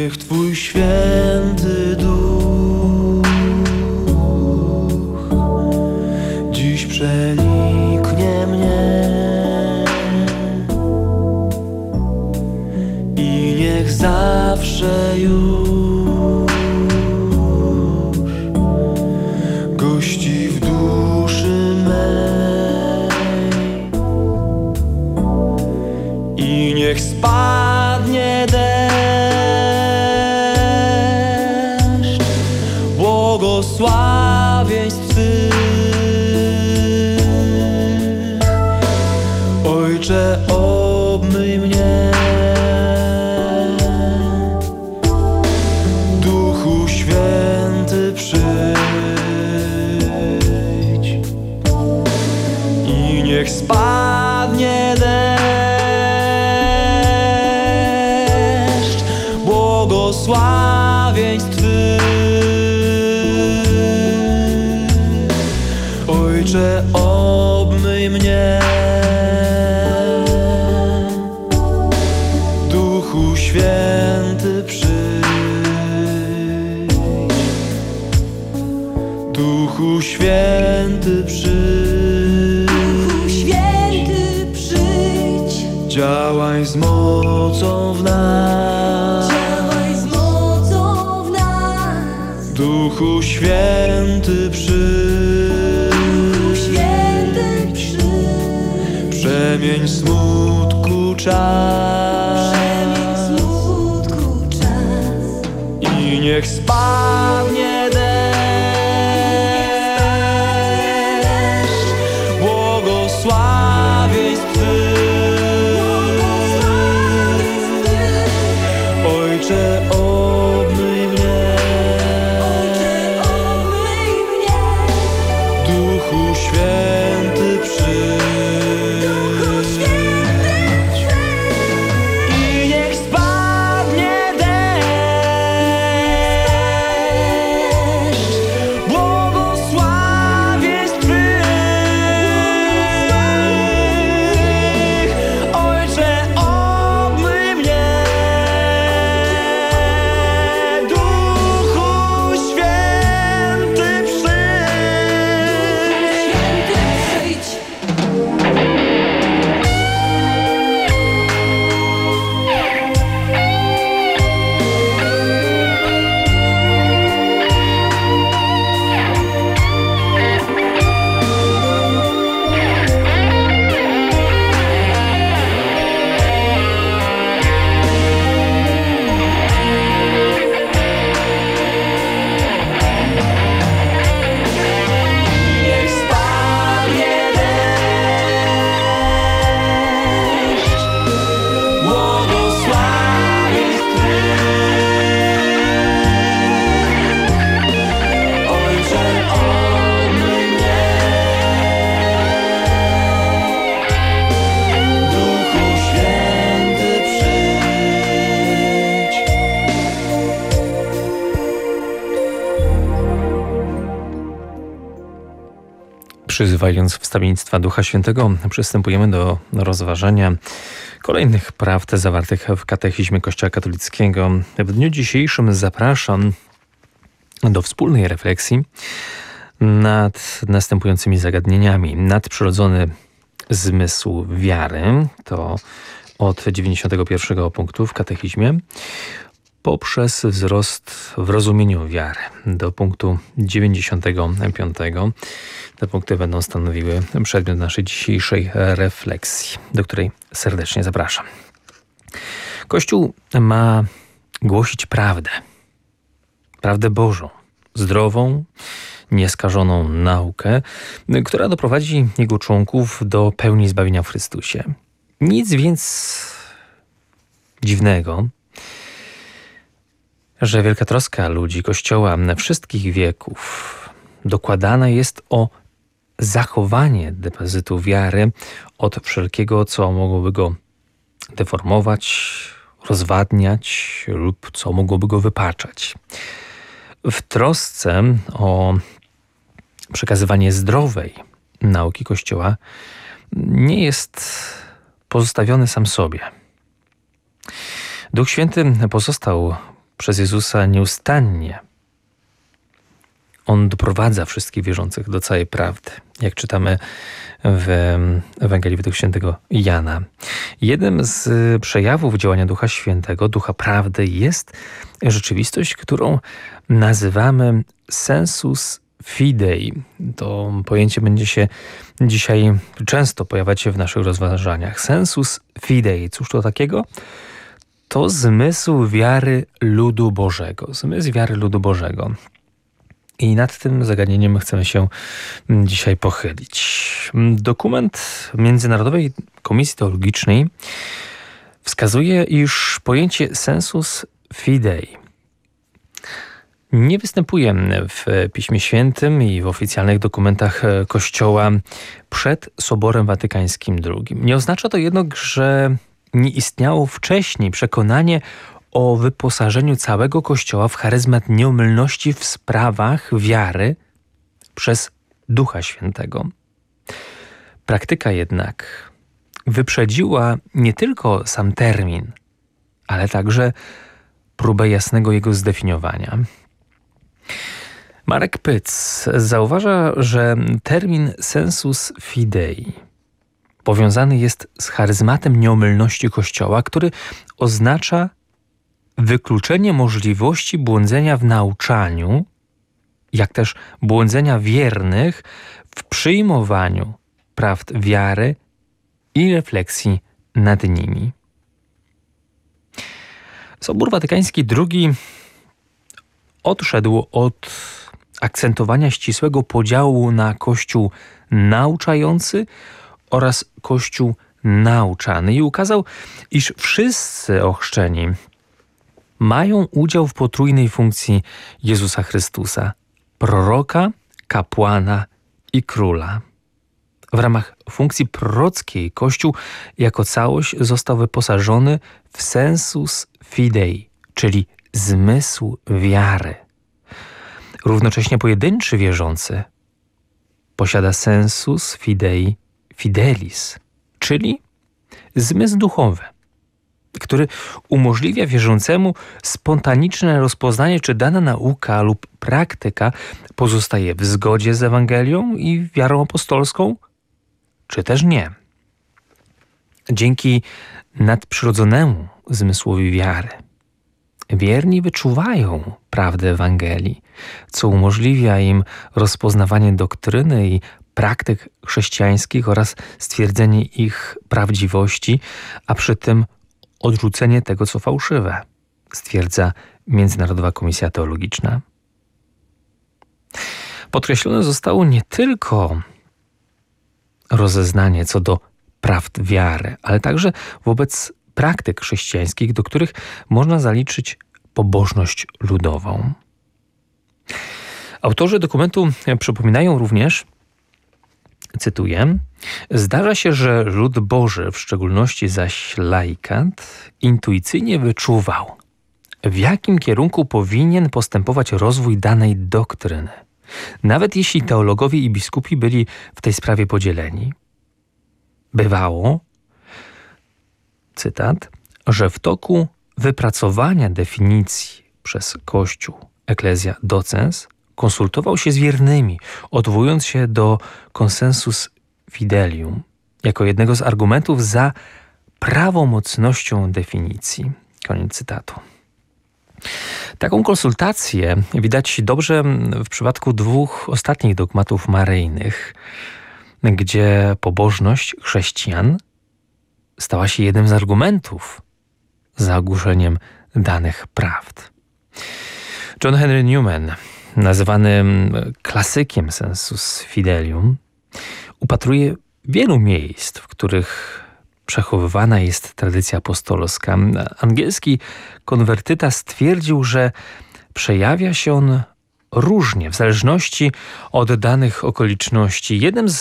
niech Twój święty duch dziś przeniknie mnie i niech zawsze już gości w duszy mej i niech spadnie deszcz błogosławieństw Twych. Ojcze, obmyj mnie, Duchu Święty przyjdź i niech spadnie deszcz błogosławieństw Twych. Ojcze, obmyj mnie, Duchu Święty przyjdź, Duchu Święty przyjdź, Duchu Święty przyjdź, działaj z mocą w nas, działaj z mocą w nas. Duchu Święty przyjdź, Duchu Święty przyjdź, przemień smutku czas, przemień smutku czas i niech spadnie deszcz błogosławieństw Twych. Ojcze, obmyj mnie, Ojcze, obmyj mnie, Duchu Święty przyjdź, Duchu Święty przyjdź, i niech spadnie deszcz błogosławieństw Twych. Ojcze, obmyj mnie, Duchu Święty przyjdź. Święty przyjdź. Niech spadnie deszcz błogosławieństw Twych. Ojcze, obmyj mnie, Duchu Święty przyjdź. Przyzywając wstawiennictwa Ducha Świętego, przystępujemy do rozważania kolejnych prawd zawartych w Katechizmie Kościoła Katolickiego. W dniu dzisiejszym zapraszam do wspólnej refleksji nad następującymi zagadnieniami. Nadprzyrodzony zmysł wiary, to od 91 punktu w Katechizmie, poprzez wzrost w rozumieniu wiary do punktu 95. Te punkty będą stanowiły przedmiot naszej dzisiejszej refleksji, do której serdecznie zapraszam. Kościół ma głosić prawdę, prawdę Bożą, zdrową, nieskażoną naukę, która doprowadzi jego członków do pełni zbawienia w Chrystusie. Nic więc dziwnego, że wielka troska ludzi Kościoła wszystkich wieków dokładana jest o zachowanie depozytu wiary od wszelkiego, co mogłoby go deformować, rozwadniać lub co mogłoby go wypaczać. W trosce o przekazywanie zdrowej nauki Kościoła nie jest pozostawiony sam sobie. Duch Święty pozostał przez Jezusa nieustannie. On doprowadza wszystkich wierzących do całej prawdy, jak czytamy w Ewangelii według świętego Jana. Jednym z przejawów działania Ducha Świętego, Ducha Prawdy, jest rzeczywistość, którą nazywamy sensus fidei. To pojęcie będzie się dzisiaj często pojawiać się w naszych rozważaniach. Sensus fidei. Cóż to takiego? To zmysł wiary ludu Bożego. Zmysł wiary ludu Bożego. I nad tym zagadnieniem chcemy się dzisiaj pochylić. Dokument Międzynarodowej Komisji Teologicznej wskazuje, iż pojęcie sensus fidei nie występuje w Piśmie Świętym i w oficjalnych dokumentach Kościoła przed Soborem Watykańskim II. Nie oznacza to jednak, że nie istniało wcześniej przekonanie o wyposażeniu całego Kościoła w charyzmat nieomylności w sprawach wiary przez Ducha Świętego. Praktyka jednak wyprzedziła nie tylko sam termin, ale także próbę jasnego jego zdefiniowania. Marek Pyc zauważa, że termin sensus fidei powiązany jest z charyzmatem nieomylności Kościoła, który oznacza wykluczenie możliwości błądzenia w nauczaniu, jak też błądzenia wiernych w przyjmowaniu prawd wiary i refleksji nad nimi. Sobór Watykański II odszedł od akcentowania ścisłego podziału na Kościół nauczający oraz Kościół nauczany i ukazał, iż wszyscy ochrzczeni mają udział w potrójnej funkcji Jezusa Chrystusa, proroka, kapłana i króla. W ramach funkcji prorockiej Kościół jako całość został wyposażony w sensus fidei, czyli zmysł wiary. Równocześnie pojedynczy wierzący posiada sensus fidei fidelis, czyli zmysł duchowy, który umożliwia wierzącemu spontaniczne rozpoznanie, czy dana nauka lub praktyka pozostaje w zgodzie z Ewangelią i wiarą apostolską, czy też nie. Dzięki nadprzyrodzonemu zmysłowi wiary wierni wyczuwają prawdę Ewangelii, co umożliwia im rozpoznawanie doktryny i praktyk chrześcijańskich oraz stwierdzenie ich prawdziwości, a przy tym odrzucenie tego, co fałszywe, stwierdza Międzynarodowa Komisja Teologiczna. Podkreślone zostało nie tylko rozeznanie co do prawd wiary, ale także wobec praktyk chrześcijańskich, do których można zaliczyć pobożność ludową. Autorzy dokumentu przypominają również, cytuję, zdarza się, że lud Boży, w szczególności zaś laikat, intuicyjnie wyczuwał, w jakim kierunku powinien postępować rozwój danej doktryny, nawet jeśli teologowie i biskupi byli w tej sprawie podzieleni. Bywało, cytat, że w toku wypracowania definicji przez Kościół Ecclesia Docens konsultował się z wiernymi, odwołując się do consensus fidelium jako jednego z argumentów za prawomocnością definicji. Koniec cytatu. Taką konsultację widać dobrze w przypadku dwóch ostatnich dogmatów maryjnych, gdzie pobożność chrześcijan stała się jednym z argumentów za ogłoszeniem danych prawd. John Henry Newman, nazywany klasykiem sensus fidelium, upatruje wielu miejsc, w których przechowywana jest tradycja apostolska. Angielski konwertyta stwierdził, że przejawia się on różnie, w zależności od danych okoliczności.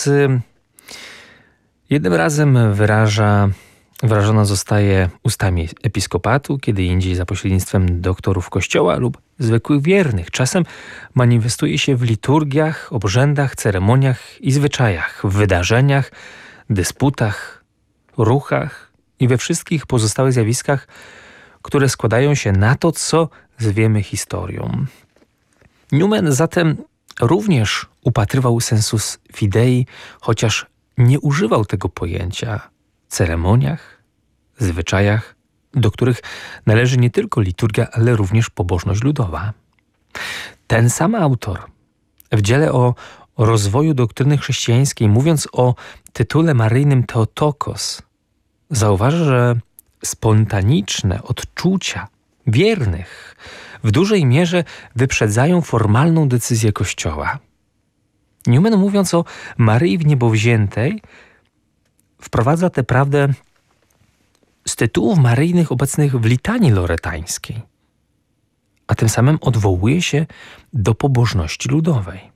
Jednym razem wyrażona zostaje ustami episkopatu, kiedy indziej za pośrednictwem doktorów Kościoła lub zwykłych wiernych. Czasem manifestuje się w liturgiach, obrzędach, ceremoniach i zwyczajach, w wydarzeniach, dysputach, ruchach i we wszystkich pozostałych zjawiskach, które składają się na to, co zwiemy historią. Newman zatem również upatrywał sensus fidei, chociaż nie używał tego pojęcia w ceremoniach, zwyczajach, do których należy nie tylko liturgia, ale również pobożność ludowa. Ten sam autor w dziele o rozwoju doktryny chrześcijańskiej, mówiąc o tytule maryjnym Theotokos, zauważa, że spontaniczne odczucia wiernych w dużej mierze wyprzedzają formalną decyzję Kościoła. Newman, mówiąc o Maryi Wniebowziętej, wprowadza tę prawdę z tytułów maryjnych obecnych w litanii loretańskiej, a tym samym odwołuje się do pobożności ludowej.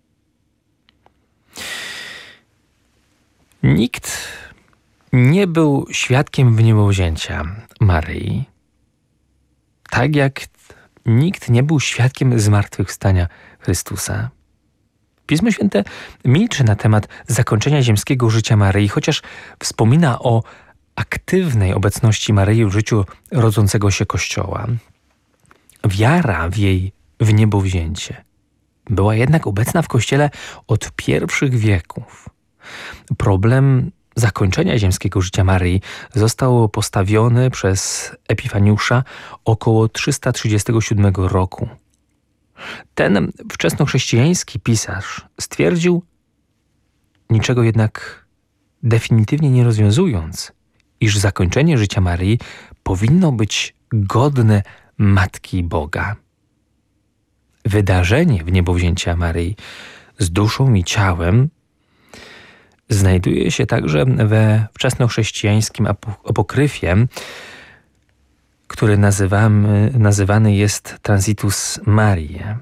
Nikt nie był świadkiem wniebowzięcia Maryi, tak jak nikt nie był świadkiem zmartwychwstania Chrystusa. Pismo Święte milczy na temat zakończenia ziemskiego życia Maryi, chociaż wspomina o aktywnej obecności Maryi w życiu rodzącego się Kościoła. Wiara w jej wniebowzięcie była jednak obecna w Kościele od pierwszych wieków. Problem zakończenia ziemskiego życia Maryi został postawiony przez Epifaniusza około 337 roku. Ten wczesnochrześcijański pisarz stwierdził, niczego jednak definitywnie nie rozwiązując, iż zakończenie życia Maryi powinno być godne Matki Boga. Wydarzenie wniebowzięcia Maryi z duszą i ciałem znajduje się także we wczesnochrześcijańskim apokryfie, który nazywany jest Transitus Mariae.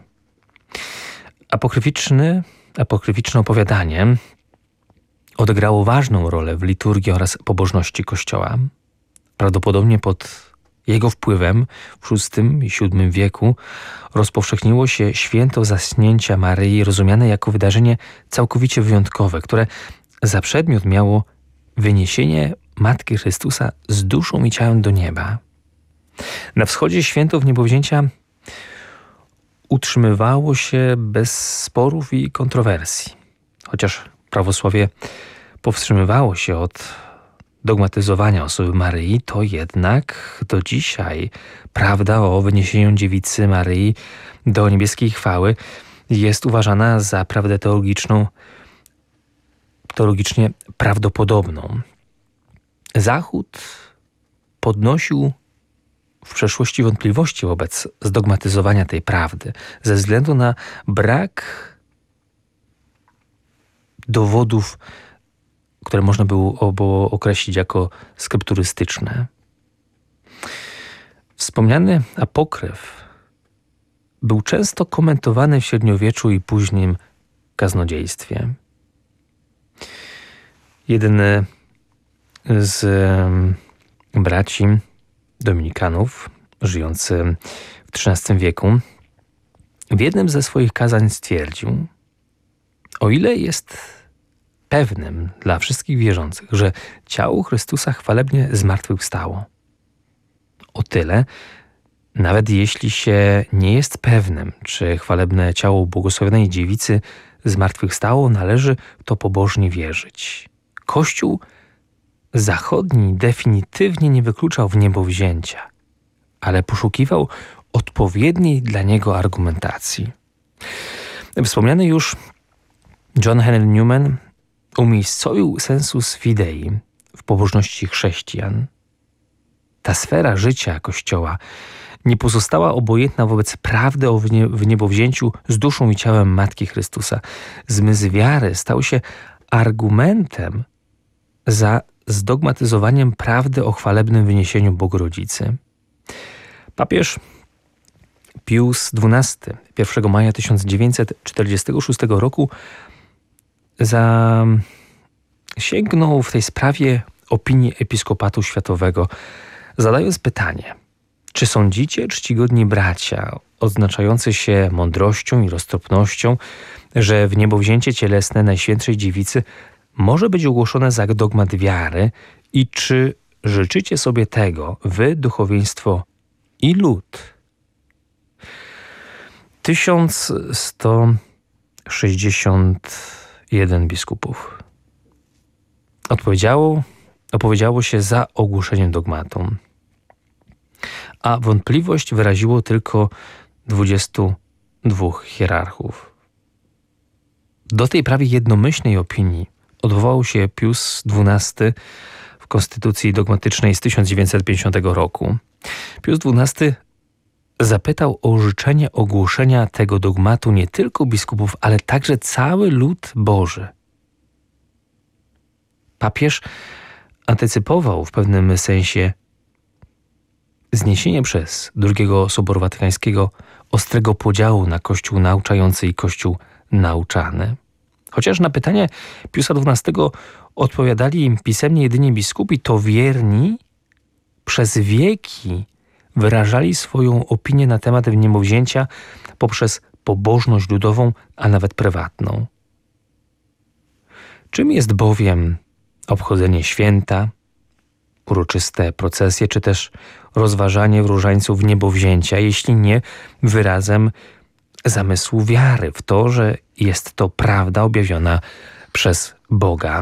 Apokryficzne opowiadanie odegrało ważną rolę w liturgii oraz pobożności Kościoła. Prawdopodobnie pod jego wpływem w VI i VII wieku rozpowszechniło się święto zaśnięcia Maryi, rozumiane jako wydarzenie całkowicie wyjątkowe, które za przedmiot miało wyniesienie Matki Chrystusa z duszą i ciałem do nieba. Na wschodzie święto wniebowzięcia utrzymywało się bez sporów i kontrowersji. Chociaż prawosławie powstrzymywało się od dogmatyzowania osoby Maryi, to jednak do dzisiaj prawda o wyniesieniu dziewicy Maryi do niebieskiej chwały jest uważana za prawdę teologicznie prawdopodobną. Zachód podnosił w przeszłości wątpliwości wobec zdogmatyzowania tej prawdy ze względu na brak dowodów, które można było określić jako skrypturystyczne. Wspomniany apokryf był często komentowany w średniowieczu i późnym kaznodziejstwie. Jeden z braci dominikanów, żyjący w XIII wieku, w jednym ze swoich kazań stwierdził, o ile jest pewnym dla wszystkich wierzących, że ciało Chrystusa chwalebnie zmartwychwstało, o tyle, nawet jeśli się nie jest pewnym, czy chwalebne ciało błogosławionej dziewicy zmartwychwstało, należy w to pobożnie wierzyć. Kościół zachodni definitywnie nie wykluczał wniebowzięcia, ale poszukiwał odpowiedniej dla niego argumentacji. Wspomniany już John Henry Newman umiejscowił sensus fidei w pobożności chrześcijan. Ta sfera życia Kościoła nie pozostała obojętna wobec prawdy o wniebowzięciu z duszą i ciałem Matki Chrystusa. Zmysł wiary stał się argumentem za zdogmatyzowaniem prawdy o chwalebnym wyniesieniu Bogorodzicy. Papież Pius XII 1 maja 1946 roku sięgnął w tej sprawie opinii Episkopatu Światowego, zadając pytanie: czy sądzicie, czcigodni bracia, odznaczający się mądrością i roztropnością, że wniebowzięcie cielesne Najświętszej Dziewicy może być ogłoszone za dogmat wiary i czy życzycie sobie tego, wy, duchowieństwo i lud, 1161 biskupów opowiedziało się za ogłoszeniem dogmatu, a wątpliwość wyraziło tylko 22 hierarchów. Do tej prawie jednomyślnej opinii odwołał się Pius XII w konstytucji dogmatycznej z 1950 roku. Pius XII zapytał o życzenie ogłoszenia tego dogmatu nie tylko biskupów, ale także cały lud Boży. Papież antycypował w pewnym sensie zniesienie przez II Soboru Watykańskiego ostrego podziału na Kościół nauczający i Kościół nauczany. Chociaż na pytanie Piusa XII odpowiadali im pisemnie jedynie biskupi, to wierni przez wieki wyrażali swoją opinię na temat wniemowzięcia poprzez pobożność ludową, a nawet prywatną. Czym jest bowiem obchodzenie święta, uroczyste procesje, czy też rozważanie różańców niebowzięcia, jeśli nie wyrazem zamysłu wiary w to, że jest to prawda objawiona przez Boga.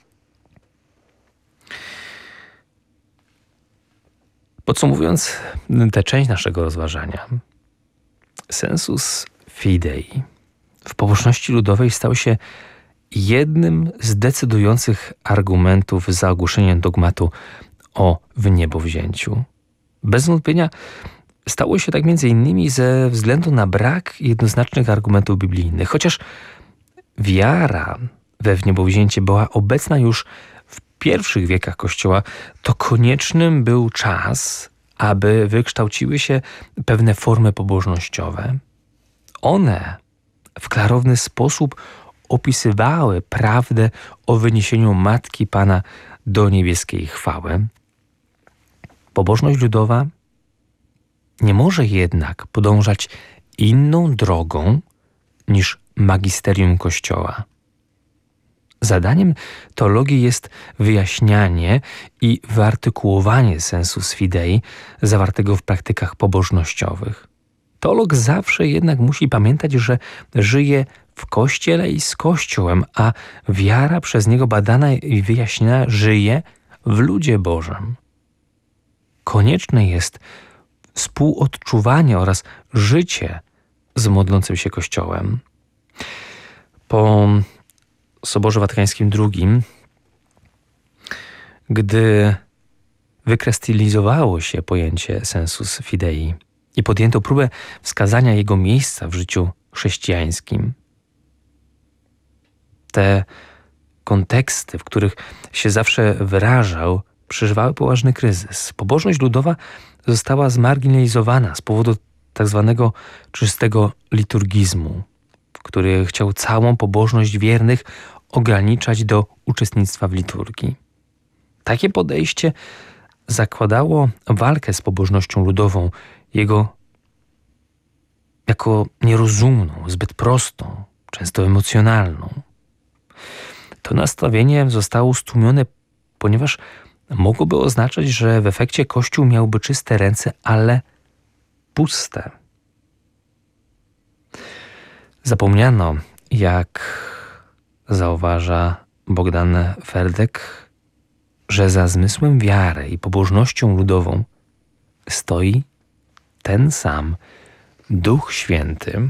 Podsumowując tę część naszego rozważania, sensus fidei w pobożności ludowej stał się jednym z decydujących argumentów za ogłoszeniem dogmatu o wniebowzięciu. Bez wątpienia stało się tak m.in. ze względu na brak jednoznacznych argumentów biblijnych. Chociaż wiara we wniebowzięcie była obecna już w pierwszych wiekach Kościoła, to koniecznym był czas, aby wykształciły się pewne formy pobożnościowe. One w klarowny sposób opisywały prawdę o wyniesieniu Matki Pana do niebieskiej chwały. Pobożność ludowa nie może jednak podążać inną drogą niż magisterium Kościoła. Zadaniem teologii jest wyjaśnianie i wyartykułowanie sensus fidei zawartego w praktykach pobożnościowych. Teolog zawsze jednak musi pamiętać, że żyje w Kościele i z Kościołem, a wiara przez niego badana i wyjaśniana żyje w ludzie Bożym. Konieczne jest współodczuwanie oraz życie z modlącym się Kościołem. Po Soborze Watykańskim II, gdy wykrystalizowało się pojęcie sensus fidei i podjęto próbę wskazania jego miejsca w życiu chrześcijańskim, te konteksty, w których się zawsze wyrażał, przeżywały poważny kryzys. Pobożność ludowa została zmarginalizowana z powodu tak zwanego czystego liturgizmu, który chciał całą pobożność wiernych ograniczać do uczestnictwa w liturgii. Takie podejście zakładało walkę z pobożnością ludową, jako nierozumną, zbyt prostą, często emocjonalną. To nastawienie zostało stłumione, ponieważ mogłoby oznaczać, że w efekcie Kościół miałby czyste ręce, ale puste. Zapomniano, jak zauważa Bogdan Ferdek, że za zmysłem wiary i pobożnością ludową stoi ten sam Duch Święty.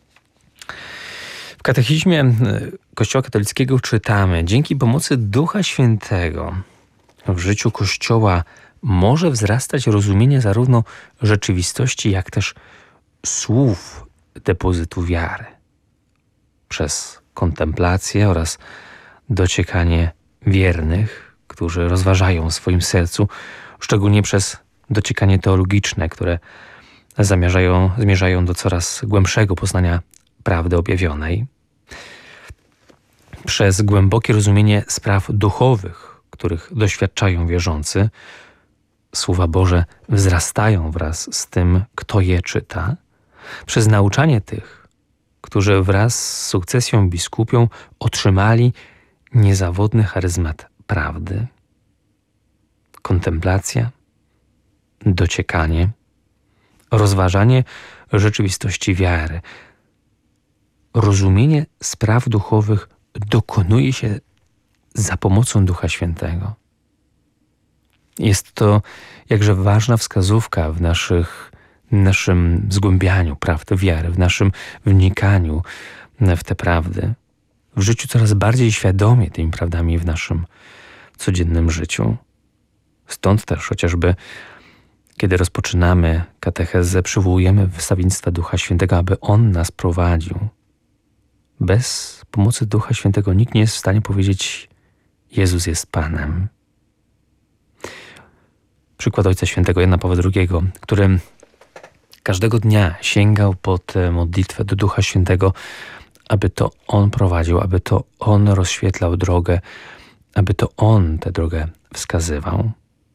W katechizmie Kościoła katolickiego czytamy: dzięki pomocy Ducha Świętego w życiu Kościoła może wzrastać rozumienie zarówno rzeczywistości, jak też słów depozytu wiary. Przez kontemplację oraz dociekanie wiernych, którzy rozważają w swoim sercu, szczególnie przez dociekanie teologiczne, które zmierzają do coraz głębszego poznania prawdy objawionej. Przez głębokie rozumienie spraw duchowych, których doświadczają wierzący, Słowa Boże wzrastają wraz z tym, kto je czyta. Przez nauczanie tych, którzy wraz z sukcesją biskupią otrzymali niezawodny charyzmat prawdy. Kontemplacja, dociekanie rozważanie rzeczywistości wiary. Rozumienie spraw duchowych dokonuje się za pomocą Ducha Świętego. Jest to jakże ważna wskazówka w naszym zgłębianiu prawd wiary, w naszym wnikaniu w te prawdy, w życiu coraz bardziej świadomie tymi prawdami w naszym codziennym życiu. Stąd też chociażby, kiedy rozpoczynamy katechezę, przywołujemy wstawiennictwa Ducha Świętego, aby On nas prowadził. Bez pomocy Ducha Świętego nikt nie jest w stanie powiedzieć: Jezus jest Panem. Przykład Ojca Świętego Jana Pawła II, który każdego dnia sięgał po tę modlitwę do Ducha Świętego, aby to On prowadził, aby to On rozświetlał drogę, aby to On tę drogę wskazywał.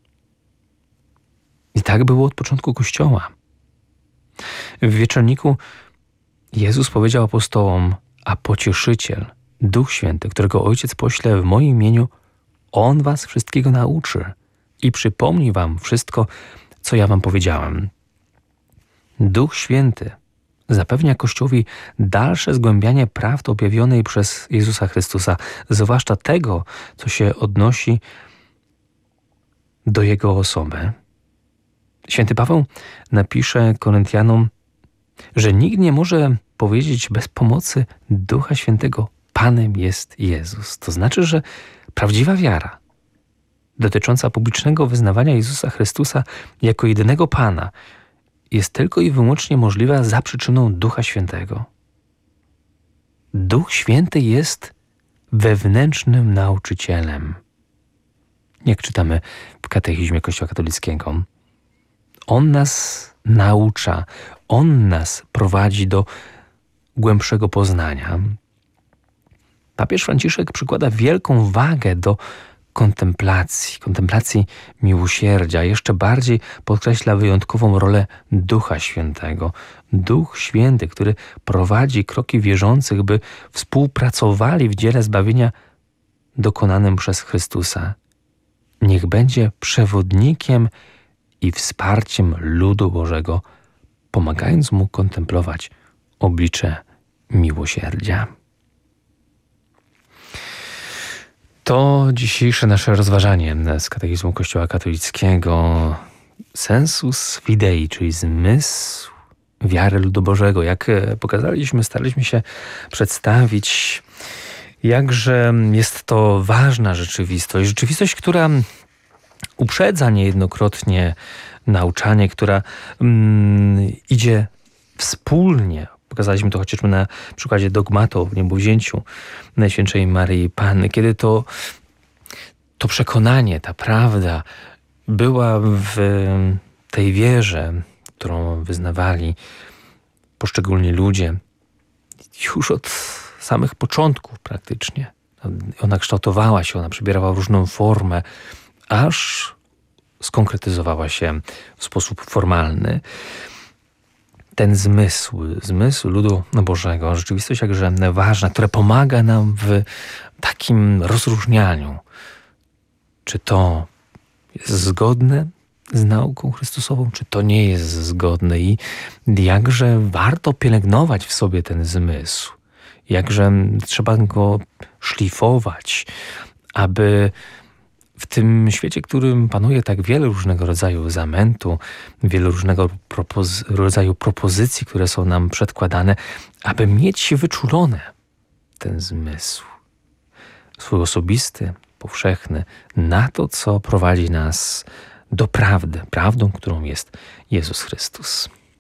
I tak było od początku Kościoła. W wieczorniku Jezus powiedział apostołom: a Pocieszyciel, Duch Święty, którego Ojciec pośle w moim imieniu, On was wszystkiego nauczy i przypomni wam wszystko, co ja wam powiedziałem. Duch Święty zapewnia Kościołowi dalsze zgłębianie prawd objawionej przez Jezusa Chrystusa, zwłaszcza tego, co się odnosi do Jego osoby. Święty Paweł napisze Koryntianom, że nikt nie może powiedzieć bez pomocy Ducha Świętego: Panem jest Jezus. To znaczy, że prawdziwa wiara dotycząca publicznego wyznawania Jezusa Chrystusa jako jedynego Pana jest tylko i wyłącznie możliwa za przyczyną Ducha Świętego. Duch Święty jest wewnętrznym nauczycielem. Jak czytamy w katechizmie Kościoła katolickiego, On nas naucza, On nas prowadzi do głębszego poznania. Papież Franciszek przykłada wielką wagę do kontemplacji miłosierdzia. Jeszcze bardziej podkreśla wyjątkową rolę Ducha Świętego. Duch Święty, który prowadzi kroki wierzących, by współpracowali w dziele zbawienia dokonanym przez Chrystusa. Niech będzie przewodnikiem i wsparciem ludu Bożego, pomagając mu kontemplować oblicze miłosierdzia. To dzisiejsze nasze rozważanie z katechizmu Kościoła katolickiego. Sensus fidei, czyli zmysł wiary ludu Bożego. Jak pokazaliśmy, staraliśmy się przedstawić, jakże jest to ważna rzeczywistość. Rzeczywistość, która uprzedza niejednokrotnie nauczanie, która idzie wspólnie. Pokazaliśmy to chociażby na przykładzie dogmatu o niebowzięciu Najświętszej Maryi Panny, kiedy to przekonanie, ta prawda była w tej wierze, którą wyznawali poszczególni ludzie już od samych początków praktycznie. Ona kształtowała się, ona przybierała różną formę, aż skonkretyzowała się w sposób formalny. Ten zmysł ludu Bożego, rzeczywistość jakże ważna, która pomaga nam w takim rozróżnianiu, czy to jest zgodne z nauką Chrystusową, czy to nie jest zgodne i jakże warto pielęgnować w sobie ten zmysł, jakże trzeba go szlifować, aby w tym świecie, w którym panuje tak wiele różnego rodzaju zamętu, wiele różnego rodzaju propozycji, które są nam przedkładane, aby mieć wyczulone ten zmysł, swój osobisty, powszechny, na to, co prowadzi nas do prawdy, prawdą, którą jest Jezus Chrystus.